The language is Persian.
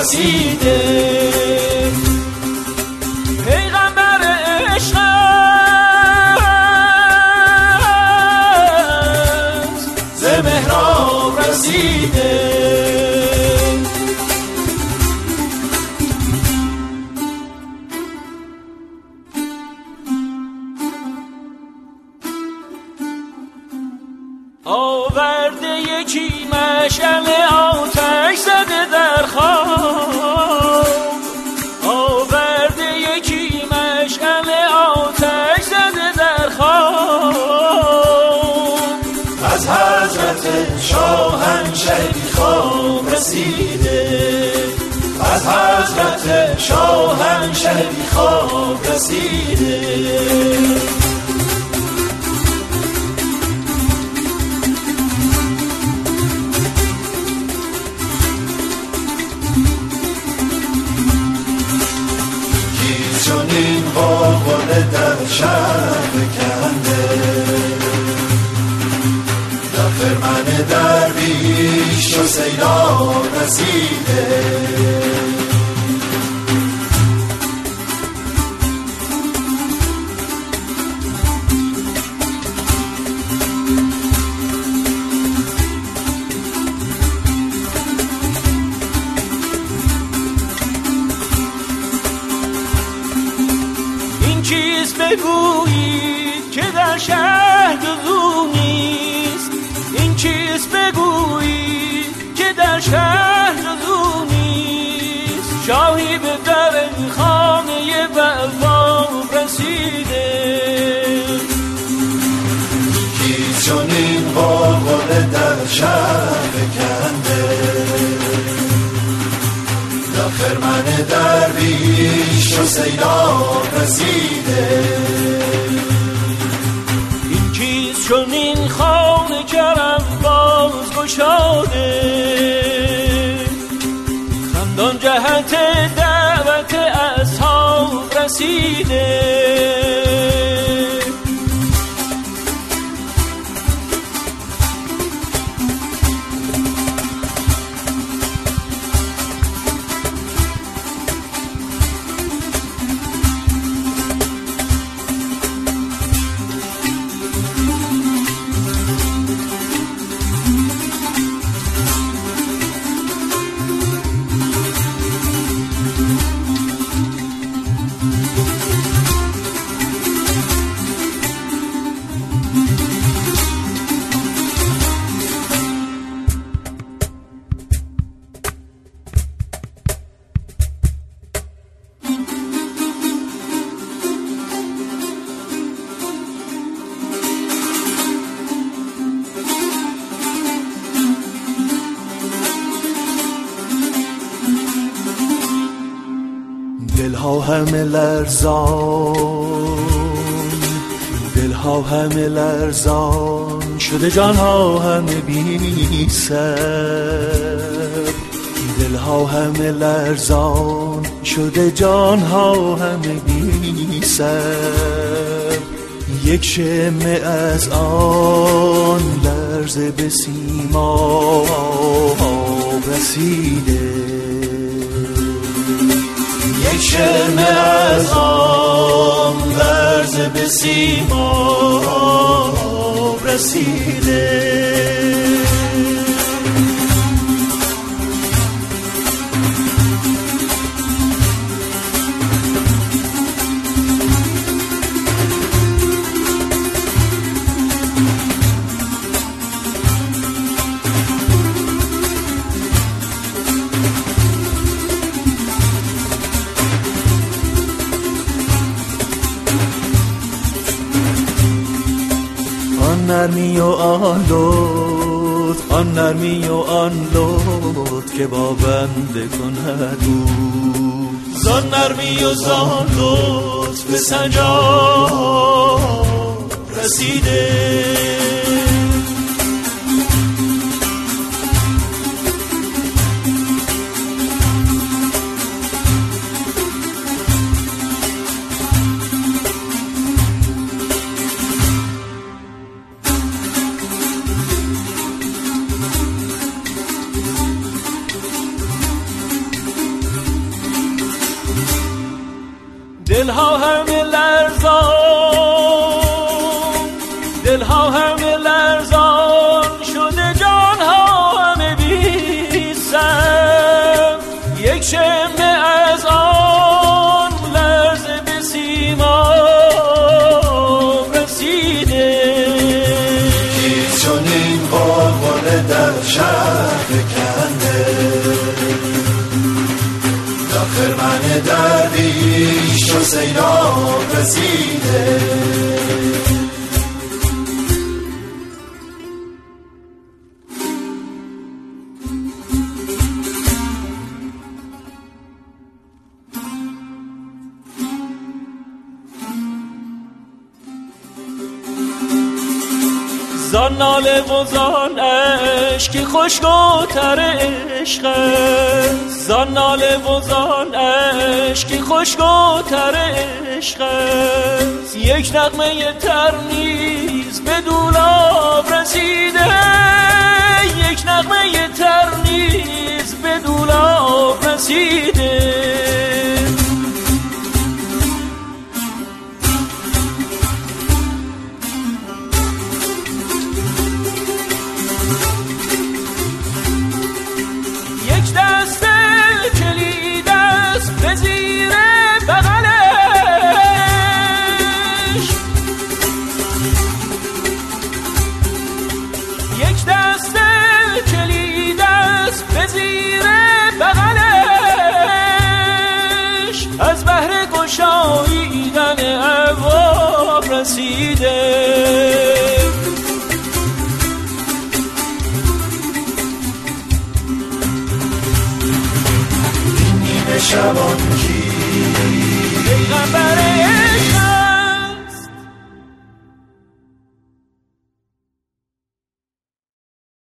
رسیده. پیغمبر عشق ز محراب رسیده. آورده یکی مشعل آتش زده در خواب، آورده یکی مشعل آتش زده در خواب. از حضرت شاهنشهی خواب رسیده، از حضرت شاهنشهی خواب رسیده. چون این غلغله در شهر کنده، در خرمن درویش و سیلاب رسیده. بگویید که در شهر جزو نیست، این چیز بگویید که در شهر جزو نیست. شاهی به در خانه بلباب رسیده. کیست چون این غلغله در شهر کنده، در خرمن درویش و سیلاب رسیده. این چیز چون این خانه کرم باز گشاده، خندان جهت دعوت اصحاب رسیده. دلها همه لرزان، دلها همه لرزان شده، جانها همه بی سر. دلها همه لرزان شده، جانها همه بی سر. یک شمه از آن لرزه به سیما رسیده، یک شمه از آن لرزه به سیما رسیده. نرمی و آن لطف، آن نرمی و آن لطف که با بنده کند بود. زان نرمی و زان لطف به سنجاب رسیده. دلها همه لرزان، دلها همه لرزان شده، جانها همه بی سر. یک شمه از آن لرزه به سیما رسیده. هیچ چون این غلغله در شهر کنده، تا خرمن درویش و سیلاب رسیده. زان ناله و زان عشقی خوشگوتر عشق است، زان ناله و زان عشقی خوشگوتر عشق است. یک نغمه تر نیز به دولاب رسیده، یک نغمه تر نیز به دولاب رسیده. از بهر گشاییدن ابواب رسیده. این نیمه شبان کی پیغمبر